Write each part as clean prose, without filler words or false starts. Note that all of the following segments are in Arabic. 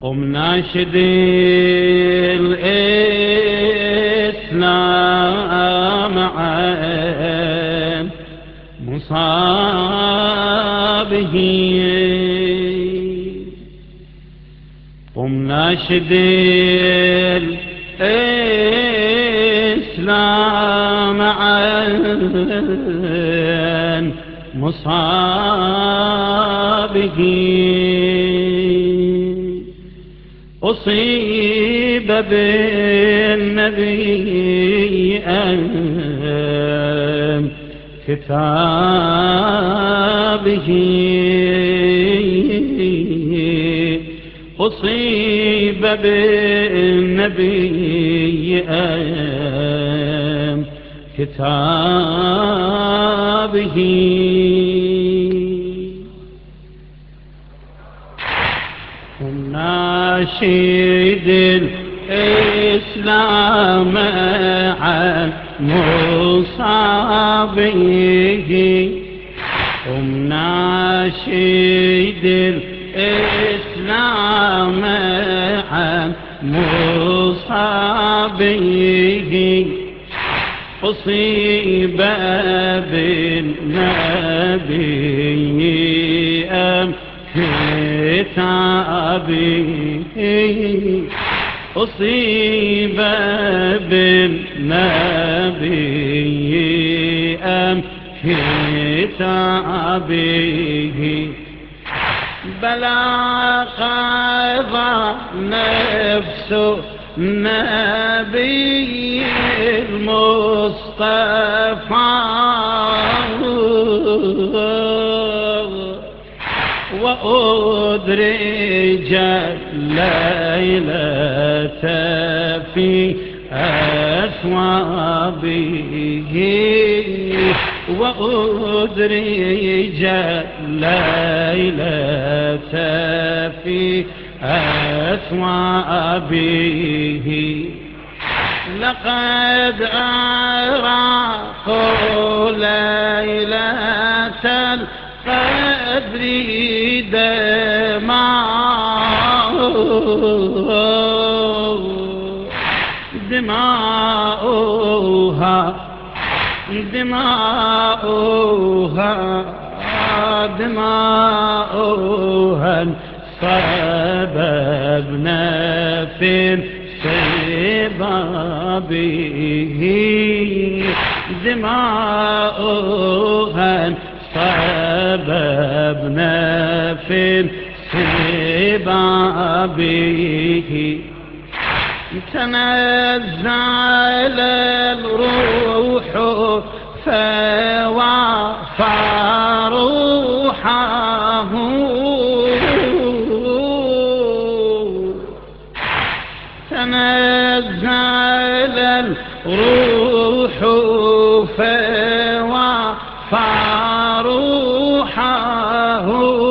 ومناشد الإسلام عن مصابه، ومناشد الإسلام عن مصابه أصيب بالنبي أن كتابه، أصيب بالنبي أن كتابه. وناشد الإسلام عن مصابه، ومناشد الإسلام عن مصابه أصيب بالنبي أم كتابه، أصيب بالنبي أم كتابه. بلى قضى نفسه نبي المصطفى وأدرج الليلة في أثوابه، وأدرج الليلة في أثوابه. لقد أراقوا ليلة القدر دماؤها صببنا في صبابه، دماؤها صببنا في صبابه. تنزل الروح فوافى روحه، تنزل الروح فوافى روحه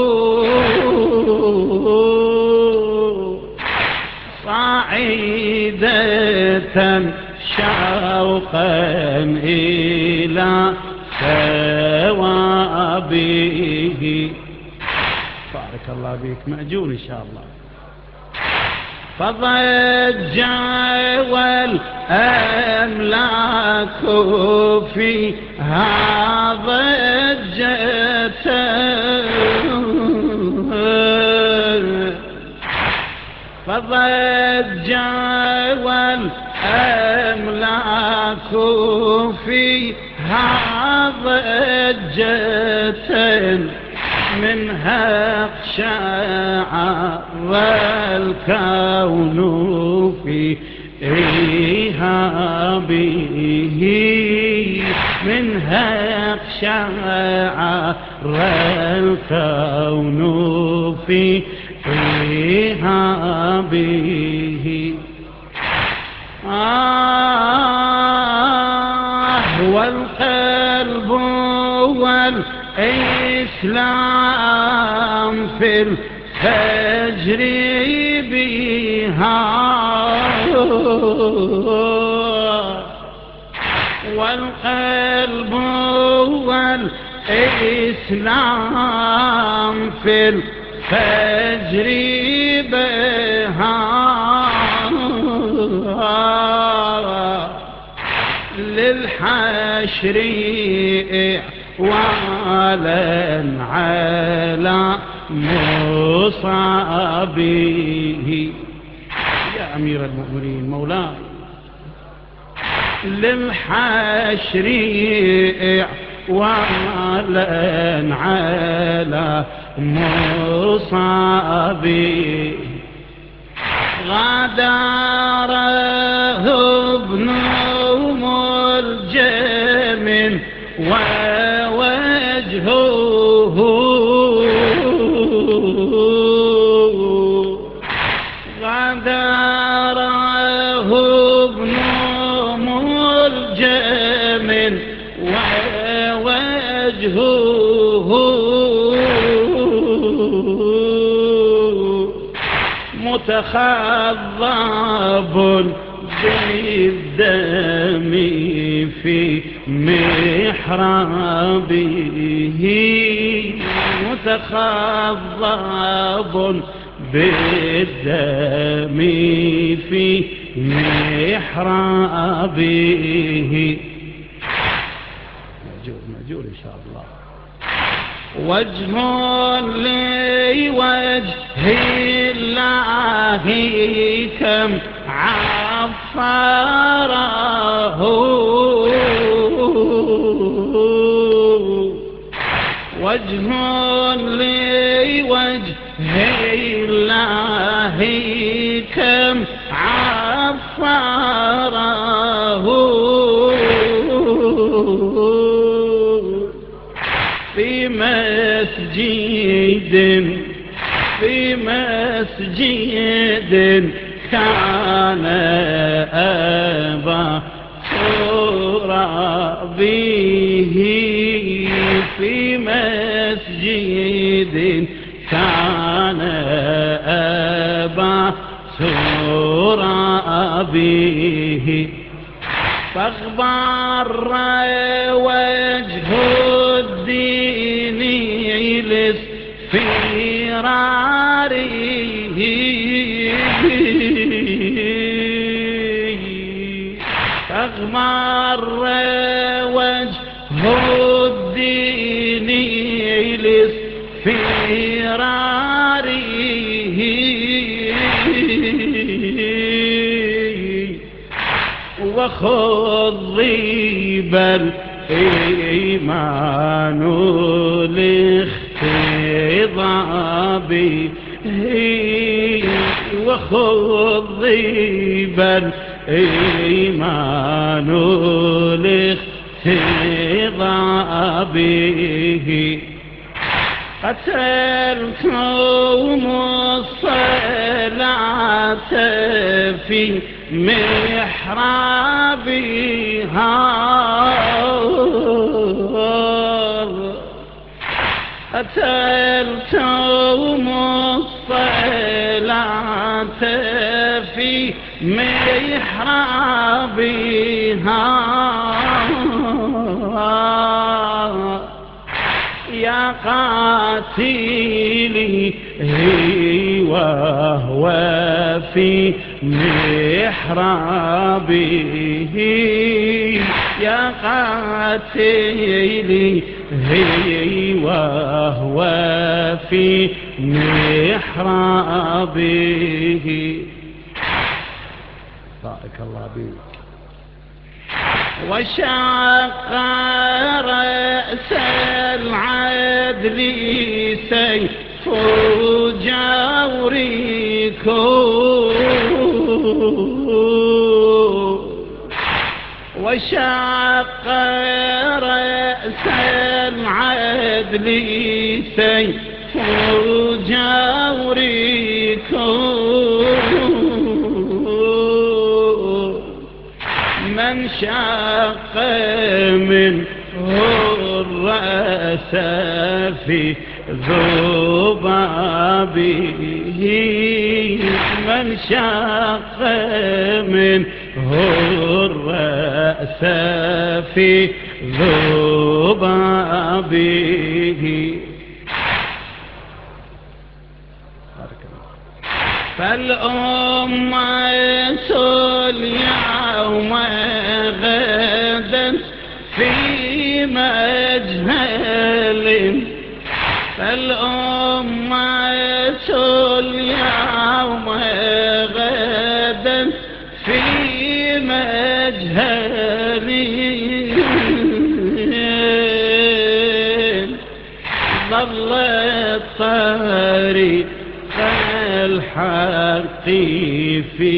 صاعدة شوقا إلى ثوابه. بارك الله بك، مأجور إن شاء الله. فضج والأملاك فيها ضجة، فضج والأملاك فيها ضجة، منها اقشعر الكون فيها به، منها اقشعر الكون فيها به. والقلب والإسلام في الفجر بها، والقلب والإسلام في فاجري بها للحشر وعلا على مصابه. يا أمير المؤمنين مولاي، للحشر وعلا على مصابه. غادره ابن ملجم ووجهه غادره ابن ملجم ووجهه متخضب بالدم في محرابه. متخضب بالدم في محرابه. مأجور إن شاء الله. وجه لوجه الله كم عفره. وجه لوجه الله كم عفره. في مسجد كان أبا ترابه. في مسجد كان أبا ترابه. فاغبر وجه الدين لاسفراره. فاغبر وجه الدين لاسفراره. وخضب الإيمان لاختضابه. وخضب الإيمان لاختضابه. قتلتم الصلاة في محرابها. قتلتم الصلاة في محرابها. يا قاتلي وهو في محرابه. يا قاتلي وهو في محرابه. بارك الله بك. وشق رأس العدل سيف جوركم. وشق رأس العدل سيف جوركم. من شق منه الرأس في ذبابه. من شق منه الرأس في ذبابه. فالأمة اليوم غدا في مجهل، فالأمة اليوم غدا في مجهل، ظلت طريق الحق في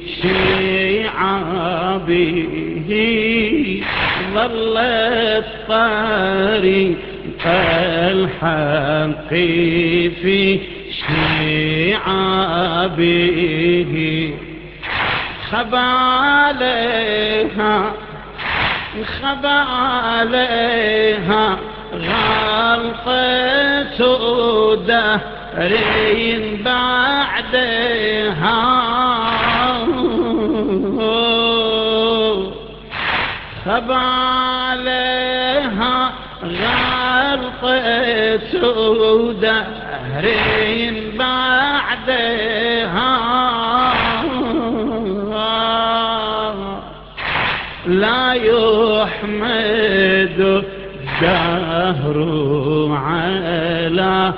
شعابه، ظلت طريق الحق في شعابه، خبى عليها غلطة دهر بعدها، خبى عليها غلطة دهر بعدها، لا يحمد الدهر على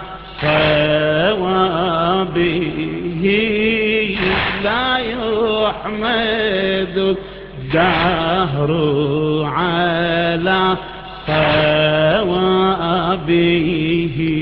صوابه، لا يحمد الدهر على صوابه،